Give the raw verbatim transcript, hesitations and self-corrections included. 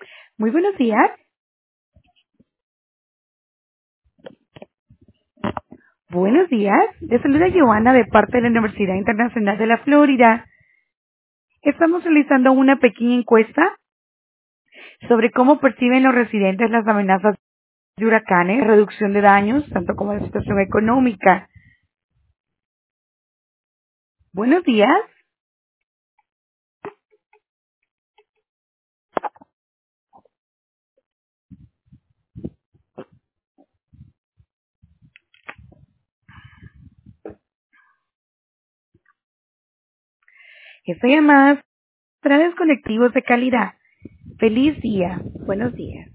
Muy buenos días. Buenos días. Le saluda Joana de parte de la Universidad Internacional de la Florida. Estamos realizando una pequeña encuesta sobre cómo perciben los residentes las amenazas de huracanes, reducción de daños, tanto como la situación económica. Buenos días. Esta llamada es para los colectivos de calidad. Feliz día. Buenos días.